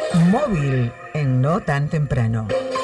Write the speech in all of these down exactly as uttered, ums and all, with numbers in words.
Móvil en No Tan Temprano.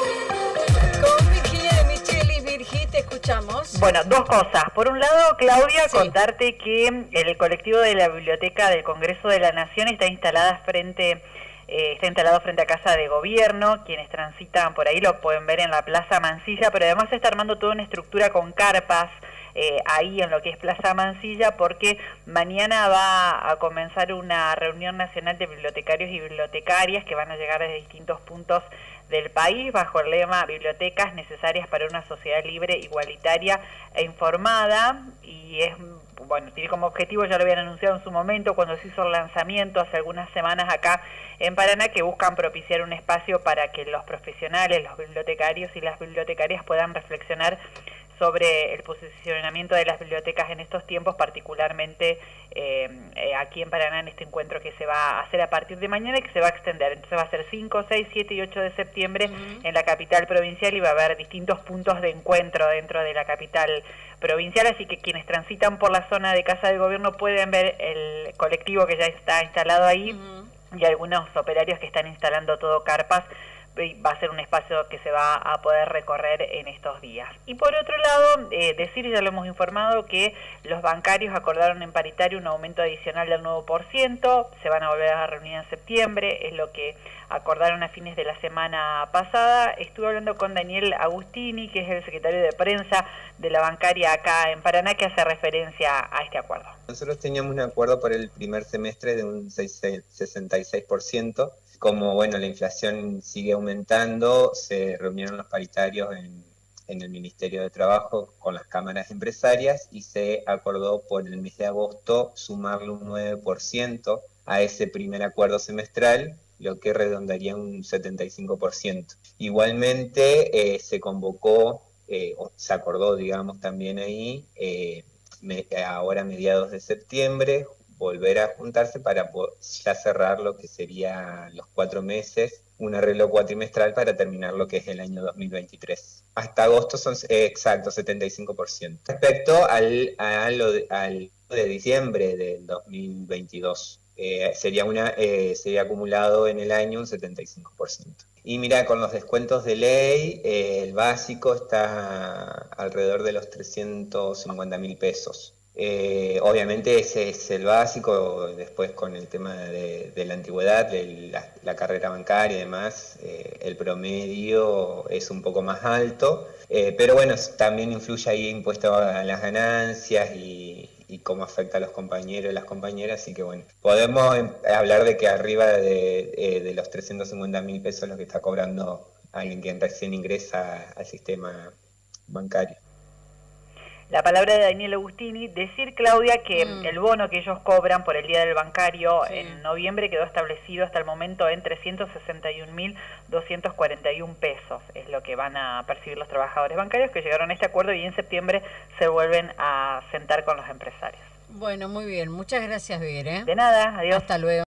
Con Virginia de Micheli. Virgi, te escuchamos. Bueno, dos cosas. Por un lado, Claudia, Sí. contarte que el colectivo de la Biblioteca del Congreso de la Nación está instalada frente, eh, está instalado frente a Casa de Gobierno. Quienes transitan por ahí lo pueden ver en la Plaza Mansilla, pero además se está armando toda una estructura con carpas eh, ahí en lo que es Plaza Mansilla, porque mañana va a comenzar una reunión nacional de bibliotecarios y bibliotecarias que van a llegar desde distintos puntos del país bajo el lema Bibliotecas necesarias para una sociedad libre, igualitaria e informada, y es, bueno, tiene como objetivo, ya lo habían anunciado en su momento cuando se hizo el lanzamiento hace algunas semanas acá en Paraná, que buscan propiciar un espacio para que los profesionales, los bibliotecarios y las bibliotecarias puedan reflexionar sobre el posicionamiento de las bibliotecas en estos tiempos, particularmente eh, eh, aquí en Paraná, en este encuentro que se va a hacer a partir de mañana y que se va a extender. Entonces va a ser cinco, seis, siete y ocho de septiembre uh-huh. en la capital provincial, y va a haber distintos puntos de encuentro dentro de la capital provincial, así que quienes transitan por la zona de Casa de Gobierno pueden ver el colectivo que ya está instalado ahí uh-huh. y algunos operarios que están instalando todo carpas. Va a ser un espacio que se va a poder recorrer en estos días. Y por otro lado, eh, decir, ya lo hemos informado, que los bancarios acordaron en paritario un aumento adicional del nueve por ciento, se van a volver a reunir en septiembre, es lo que acordaron a fines de la semana pasada. Estuve hablando con Daniel Agustini, que es el secretario de prensa de la bancaria acá en Paraná, que hace referencia a este acuerdo. Nosotros teníamos un acuerdo por el primer semestre de un sesenta y seis por ciento. Como bueno, la inflación sigue aumentando, se reunieron los paritarios en, en el Ministerio de Trabajo con las cámaras empresarias y se acordó por el mes de agosto sumarle un nueve por ciento a ese primer acuerdo semestral, lo que redondaría un setenta y cinco por ciento. Igualmente eh, se convocó, eh, o se acordó, digamos, también ahí, eh, me, ahora a mediados de septiembre, volver a juntarse para ya cerrar lo que sería los cuatro meses, un arreglo cuatrimestral para terminar lo que es el año dos mil veintitrés. Hasta agosto son eh, exacto setenta y cinco por ciento. Respecto al, a lo de, al de diciembre del dos mil veintidós, eh, sería, una, eh, sería acumulado en el año un setenta y cinco por ciento. Y mira, con los descuentos de ley, eh, el básico está alrededor de los trescientos cincuenta mil pesos. Eh, obviamente ese es el básico, después con el tema de, de la antigüedad, de la, la carrera bancaria y demás, eh, el promedio es un poco más alto, eh, pero bueno, también influye ahí impuesto a las ganancias y, y cómo afecta a los compañeros y las compañeras, así que bueno, podemos hablar de que arriba de, de, de los trescientos cincuenta mil pesos lo que está cobrando alguien que recién ingresa al sistema bancario. La palabra de Daniel Agustini. Decir, Claudia, que mm. el bono que ellos cobran por el Día del Bancario sí. en noviembre quedó establecido hasta el momento en trescientos sesenta y un mil doscientos cuarenta y un pesos. Es lo que van a percibir los trabajadores bancarios que llegaron a este acuerdo, y en septiembre se vuelven a sentar con los empresarios. Bueno, muy bien. Muchas gracias, Vir, ¿eh? De nada. Adiós. Hasta luego.